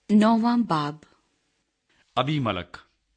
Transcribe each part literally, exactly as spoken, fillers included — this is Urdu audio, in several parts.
नौवां बाब। अबीमलक।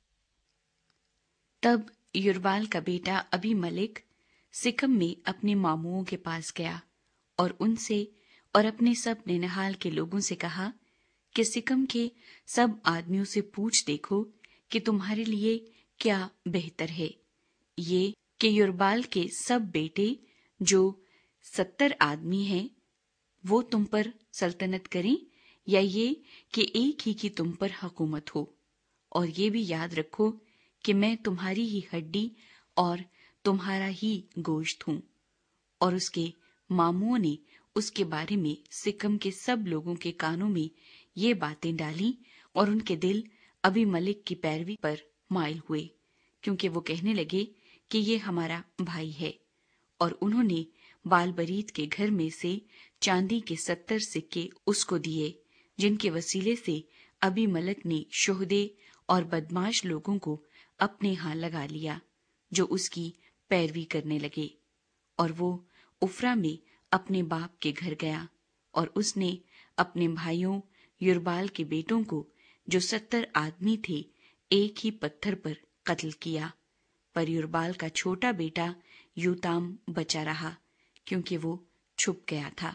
तब युरबाल का बेटा अबीमलेक सिकम में अपने मामुओं के पास गया और उनसे और अपने सब ननिहाल के लोगों से कहा कि सिकम के सब आदमियों से पूछ देखो कि तुम्हारे लिए क्या बेहतर है, ये कि युरबाल के सब बेटे जो सत्तर आदमी हैं वो तुम पर सल्तनत करें, या ये कि एक ही की तुम पर हुकूमत हो। और ये भी याद रखो कि मैं तुम्हारी ही हड्डी और तुम्हारा ही गोश्त हूँ। और उसके मामुओं ने उसके बारे में सिकम के सब लोगों के कानों में ये बातें डाली और उनके दिल अबीमलेक की पैरवी पर माइल हुए, क्योंकि वो कहने लगे कि ये हमारा भाई है। और उन्होंने बालबरीत के घर में से चांदी के सत्तर सिक्के उसको दिए, जिनके वसीले से अबीमलेक ने शोहदे और बदमाश लोगों को अपने यहाँ लगा लिया, जो उसकी पैरवी करने लगे। और वो उफ्रा में अपने बाप के घर गया, और उसने अपने भाइयों युरबाल के बेटों को, जो सत्तर आदमी थे, एक ही पत्थर पर कत्ल किया। पर युरबाल का छोटा बेटा यूताम बचा रहा, क्योंकि वो छुप गया था।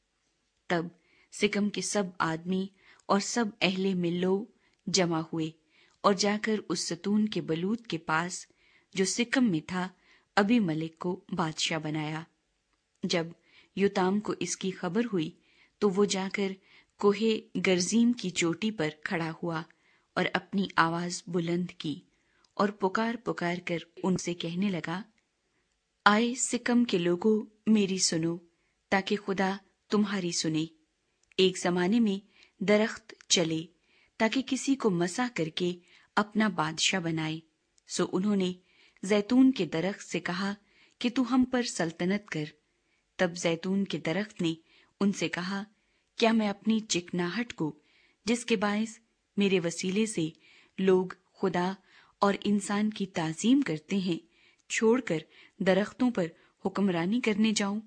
तब सिकम के सब आदमी और सब अहले मिल्लो जमा हुए और जाकर उस सतून के बलूत के पास, जो सिकम में था, अबीमलेक को बादशाह बनाया। जब यूताम को इसकी खबर हुई तो वो जाकर कोहे गर्जीम की चोटी पर खड़ा हुआ और अपनी आवाज बुलंद की और पुकार पुकार कर उनसे कहने लगा, आए सिकम के लोगों, मेरी सुनो, ताकि खुदा तुम्हारी सुने। एक जमाने में दरख्त चले ताकि किसी को मसा करके अपना बादशाह बनाए। सो उन्होंने जैतून के दरख्त से कहा कि तू हम पर सल्तनत कर। तब जैतून के दरख्त ने उनसे कहा, क्या मैं अपनी चिकनाहट को, जिसके बायस मेरे वसीले से लोग खुदा और इंसान की ताजीम करते हैं, छोड़कर दरख्तों पर हुक्मरानी करने जाऊं?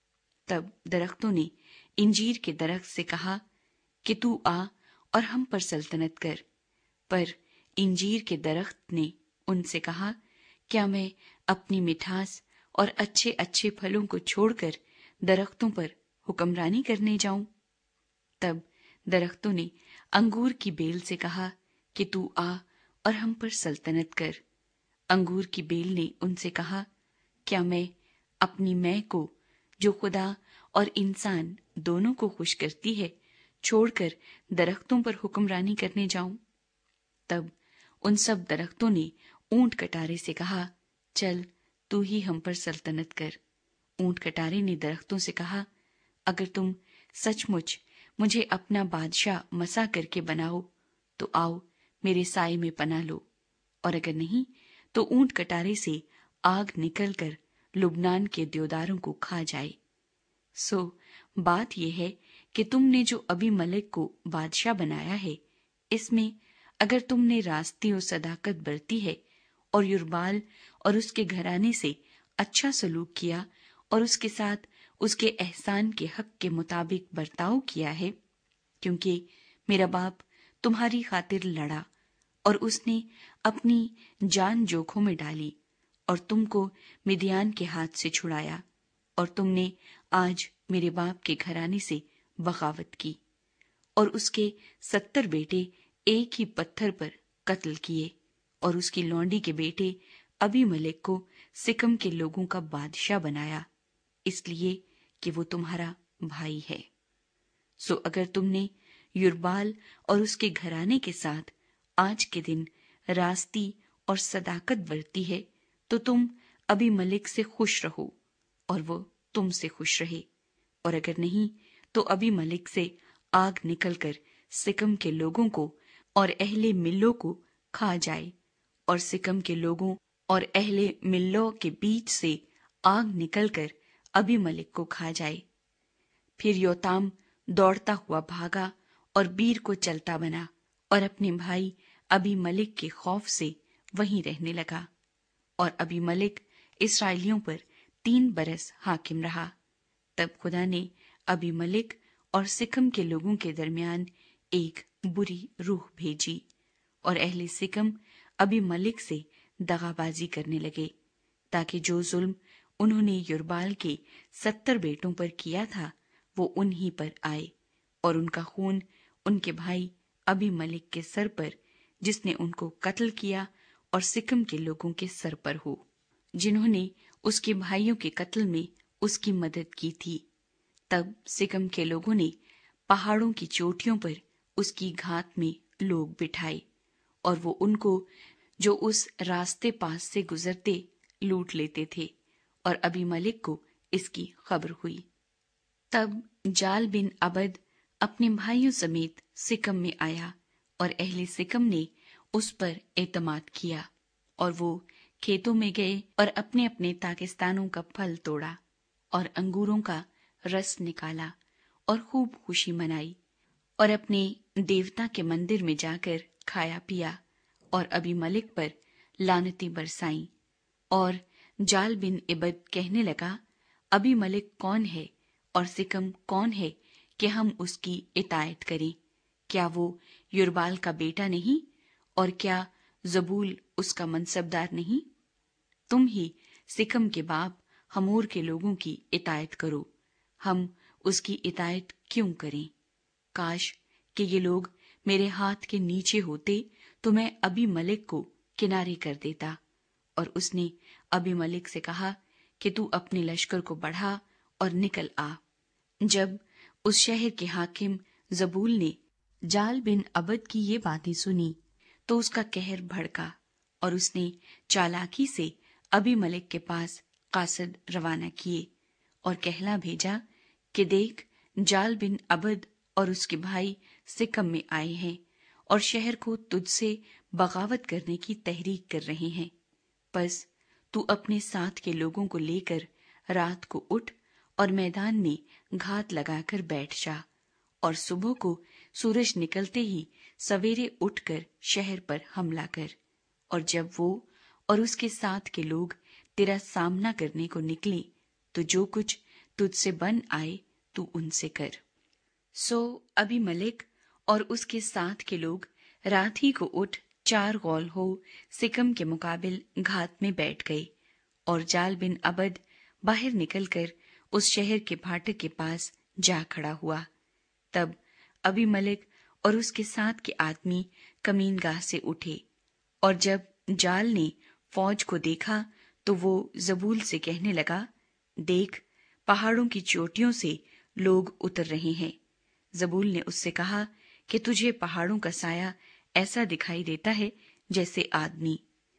तब दरख्तों ने इंजीर के दरख्त से कहा कि तू आ और हम पर सल्तनत कर। पर इंजीर के दरख्त ने उनसे कहा, क्या मैं अपनी मिठास और अच्छे अच्छे फलों को छोड़कर दरख्तों पर हुक्मरानी करने जाऊं? तब दरख्तों ने अंगूर की बेल से कहा कि तू आ और हम पर सल्तनत कर। अंगूर की बेल ने उनसे कहा, क्या मैं अपनी मैं को, जो खुदा और इंसान दोनों को खुश करती है, छोड़कर दरख्तों पर हुक्मरानी करने जाऊं? तब उन सब दरख्तों ने ऊंट कटारे से कहा, चल तू ही हम पर सल्तनत कर। ऊंट कटारे ने दरख्तों से कहा, अगर तुम सचमुच मुझे अपना बादशाह मसा करके बनाओ तो आओ मेरे साए में पना लो, और अगर नहीं तो ऊंट कटारे से आग निकलकर लुबनान के देवदारों को खा जाए। सो बात यह है कि तुमने जो अबीमलेक को बादशाह बनाया है, इसमें अगर तुमने रास्ती और सदाकत बरती है और युरबाल और उसके घराने से अच्छा सलूक किया और उसके साथ उसके एहसान के हक के मुताबिक बर्ताव किया है, क्योंकि मेरा बाप तुम्हारी खातिर लड़ा और उसने अपनी जान जोखों में डाली और तुमको मिदियान के हाथ से छुड़ाया, और तुमने आज मेरे बाप के घराने से बगावत की और उसके सत्तर बेटे एक ही पत्थर पर कत्ल किए और उसकी लौंडी के बेटे अबीमलेक को सिकम के लोगों का बादशाह बनाया, इसलिए कि वो तुम्हारा भाई है। सो अगर तुमने युरबाल और उसके घराने के साथ आज के दिन रास्ती और सदाकत बरती है, तो तुम अबीमलेक से खुश रहो और वो तुमसे खुश रहे, और अगर नहीं तो अबीमलेक से आग निकलकर सिकम के लोगों को और अहले मिल्लो को खा जाए, और सिकम के लोगों और अहले मिल्लो के बीच से आग निकलकर अबीमलेक को खा जाए। फिर योताम दौड़ता हुआ भागा और बीर को चलता बना और अपने भाई अबीमलेक के खौफ से वहीं रहने लगा। और अबीमलेक इस्राएलियों पर तीन बरस हाकिम रहा। तब खुदा ने अबीमलेक और सिकम के लोगों के दरमियान ایک بری روح بھیجی اور اہل سکم ابی ملک سے دغابازی کرنے لگے تاکہ جو ظلم انہوں نے یربال کے ستر بیٹوں پر کیا تھا وہ انہی پر آئے، اور ان کا خون ان کے بھائی ابی ملک کے سر پر جس نے ان کو قتل کیا اور سکم کے لوگوں کے سر پر ہو جنہوں نے اس کے بھائیوں کے قتل میں اس کی مدد کی تھی۔ تب سکم کے لوگوں نے پہاڑوں کی چوٹیوں پر اس کی گھات میں لوگ بٹھائے، اور وہ ان کو جو اس راستے پاس سے گزرتے لوٹ لیتے تھے، اور ابی ملک کو اس کی خبر ہوئی۔ تب جال بن عبد اپنے بھائیوں سمیت سکم میں آیا، اور اہل سکم نے اس پر اعتماد کیا، اور وہ کھیتوں میں گئے اور اپنے اپنے تاکستانوں کا پھل توڑا اور انگوروں کا رس نکالا اور خوب خوشی منائی، اور اپنے دیوتا کے مندر میں جا کر کھایا پیا اور ابی ملک پر لعنتیں برسائیں۔ اور جال بن عبد کہنے لگا، ابی ملک کون ہے اور سکم کون ہے کہ ہم اس کی اطاعت کریں؟ کیا وہ یربال کا بیٹا نہیں، اور کیا زبول اس کا منصبدار نہیں؟ تم ہی سکم کے باپ ہمور کے لوگوں کی اطاعت کرو، ہم اس کی اطاعت کیوں کریں؟ کاش کہ یہ لوگ میرے ہاتھ کے نیچے ہوتے تو میں ابی ملک کو کنارے کر دیتا۔ اور اس نے ابی ملک سے کہا کہ تو اپنے لشکر کو بڑھا اور نکل آ۔ جب اس شہر کے حاکم زبول نے جال بن عبد کی یہ باتیں سنی تو اس کا قہر بھڑکا، اور اس نے چالاکی سے ابی ملک کے پاس قاصد روانہ کیے اور کہلا بھیجا کہ دیکھ، جال بن عبد اور اس کے بھائی سکم میں آئے ہیں اور شہر کو تجھ سے بغاوت کرنے کی تحریک کر رہے ہیں، پس تو اپنے ساتھ کے لوگوں کو لے کر رات کو اٹھ اور میدان میں گھات لگا کر بیٹھ جا، اور صبح کو سورج نکلتے ہی سویرے اٹھ کر شہر پر حملہ کر، اور جب وہ اور اس کے ساتھ کے لوگ تیرا سامنا کرنے کو نکلیں تو جو کچھ تجھ سے بن آئے تو ان سے کر۔ سو ابی ملک اور اس کے ساتھ کے لوگ رات ہی کو اٹھ چار غول ہو سکم کے مقابل گھات میں بیٹھ گئے، اور جال بن عبد باہر نکل کر اس شہر کے پھاٹک کے پاس جا کھڑا ہوا۔ تب ابی ملک اور اس کے ساتھ کے آدمی کمین گاہ سے اٹھے، اور جب جال نے فوج کو دیکھا تو وہ زبول سے کہنے لگا، دیکھ، پہاڑوں کی چوٹیوں سے لوگ اتر رہے ہیں۔ زبول نے اس سے کہا کہ تجھے پہاڑوں کا سایہ ایسا دکھائی دیتا ہے جیسے آدمی۔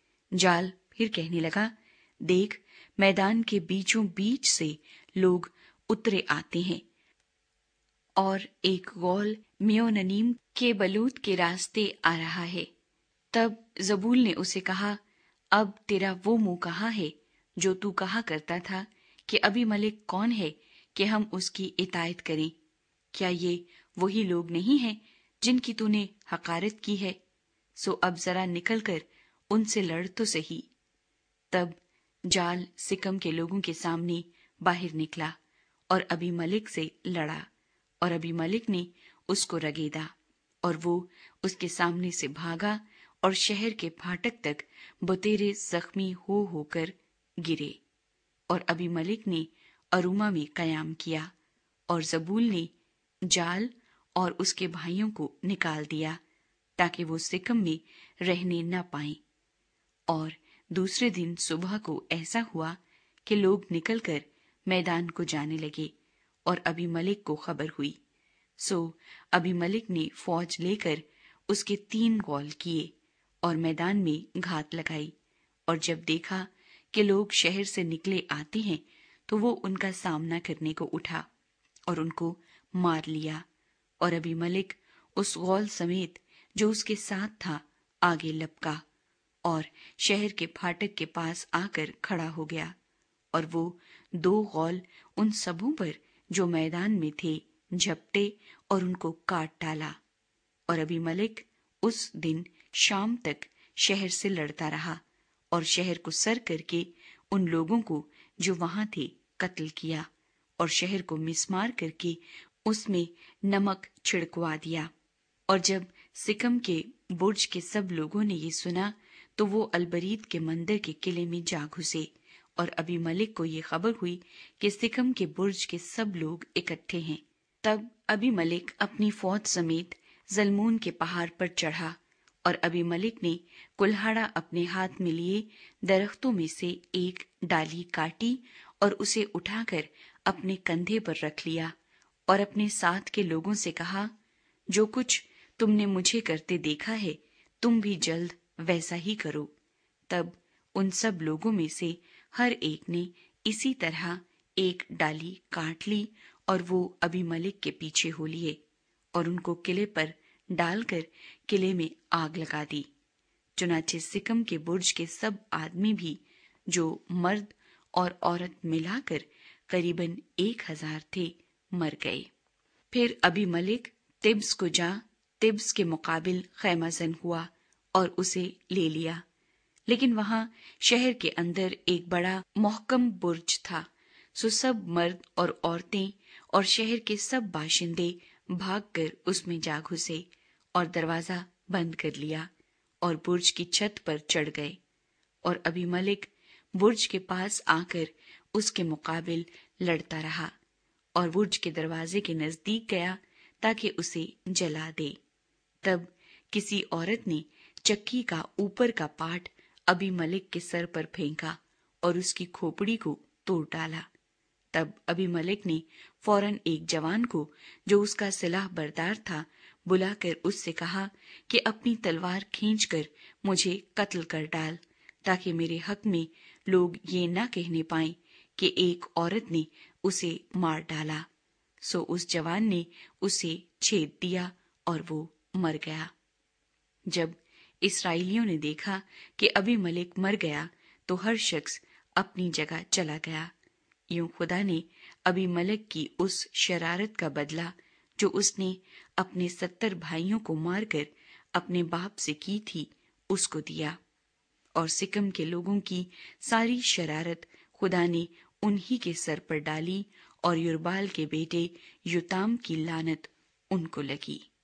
جال پھر کہنے لگا، دیکھ، میدان کے بیچوں بیچ سے لوگ اترے آتے ہیں، اور ایک غول میوننیم کے بلوت کے راستے آ رہا ہے۔ تب زبول نے اسے کہا، اب تیرا وہ منہ کہاں ہے جو تو کہا کرتا تھا کہ ابی ملک کون ہے کہ ہم اس کی اطاعت کریں؟ کیا یہ وہی لوگ نہیں ہیں جن کی تو نے حقارت کی ہے؟ سو اب ذرا نکل کر ان سے لڑ تو سہی۔ تب جال سکم کے لوگوں کے سامنے باہر نکلا اور ابی ملک سے لڑا، اور ابی ملک نے اس کو رگیدا، اور وہ اس کے سامنے سے بھاگا اور شہر کے پھاٹک تک بتیرے زخمی ہو ہو کر گرے، اور ابی ملک نے اروما میں قیام کیا، اور زبول نے جال اور اس کے بھائیوں کو نکال دیا تاکہ وہ سکم میں رہنے نہ پائیں۔ اور دوسرے دن صبح کو ایسا ہوا کہ لوگ نکل کر میدان کو جانے لگے، اور ابی ملک کو خبر ہوئی۔ سو ابی ملک نے فوج لے کر اس کے تین غول کیے اور میدان میں گھات لگائی، اور جب دیکھا کہ لوگ شہر سے نکلے آتے ہیں تو وہ ان کا سامنا کرنے کو اٹھا اور ان کو مار لیا، اور ابی ملک اس غول سمیت جو اس کے ساتھ تھا آگے لپکا اور شہر کے پھاٹک کے پاس آ کر کھڑا ہو گیا، اور وہ دو غول ان سبوں پر جو میدان میں تھے جھپٹے اور ان کو کاٹ ڈالا، اور ابی ملک اس دن شام تک شہر سے لڑتا رہا اور شہر کو سر کر کے ان لوگوں کو جو وہاں تھے قتل کیا، اور شہر کو مسمار کر کے اس میں نمک چھڑکوا دیا، اور جب سکم کے برج کے سب لوگوں نے یہ سنا تو وہ البرید کے مندر کے قلعے میں جا گھسے، اور ابی ملک کو یہ خبر ہوئی کہ سکم کے برج کے سب لوگ اکٹھے ہیں۔ تب ابی ملک اپنی فوج سمیت زلمون کے پہاڑ پر چڑھا، اور ابی ملک نے کلہاڑا اپنے ہاتھ میں لیے درختوں میں سے ایک ڈالی کاٹی اور اسے اٹھا کر اپنے کندھے پر رکھ لیا، اور اپنے ساتھ کے لوگوں سے کہا، جو کچھ تم نے مجھے کرتے دیکھا ہے تم بھی جلد ویسا ہی کرو۔ تب ان سب لوگوں میں سے ہر ایک نے اسی طرح ایک ڈالی کاٹ لی اور وہ ابی ملک کے پیچھے ہو لیے، اور ان کو قلعے پر ڈال کر قلعے میں آگ لگا دی۔ چنانچہ سکم کے برج کے سب آدمی بھی، جو مرد اور عورت ملا کر قریباً ایک ہزار تھے، مر گئے۔ پھر ابی ملک تبس کو جا تبس کے مقابل خیمہ زن ہوا اور اسے لے لیا، لیکن وہاں شہر کے اندر ایک بڑا محکم برج تھا، سو سب مرد اور عورتیں اور شہر کے سب باشندے بھاگ کر اس میں جا گھسے اور دروازہ بند کر لیا اور برج کی چھت پر چڑھ گئے، اور ابی ملک برج کے پاس آ کر اس کے مقابل لڑتا رہا اور برج کے دروازے کے نزدیک گیا تاکہ اسے جلا دے۔ تب کسی عورت نے چکی کا اوپر کا پارٹ ابی ملک کے سر پر پھینکا اور اس کی کھوپڑی کو توڑ ڈالا۔ تب ابی ملک نے فوراً ایک جوان کو جو اس کا سلاح بردار تھا بلا کر اس سے کہا کہ اپنی تلوار کھینچ کر مجھے قتل کر ڈال، تاکہ میرے حق میں لوگ یہ نہ کہنے پائیں کہ ایک عورت نے اسے مار ڈالا۔ سو اس جوان نے اسے چھید دیا اور وہ مر گیا۔ جب اسرائیلیوں نے دیکھا کہ ابی ملک مر گیا تو ہر شخص اپنی جگہ چلا گیا۔ یوں خدا نے ابی ملک کی اس شرارت کا بدلہ جو اس نے اپنے ستر بھائیوں کو مار کر اپنے باپ سے کی تھی اس کو دیا، اور سکم کے لوگوں کی ساری شرارت خدا نے انہی کے سر پر ڈالی، اور یربال کے بیٹے یوتام کی لعنت ان کو لگی۔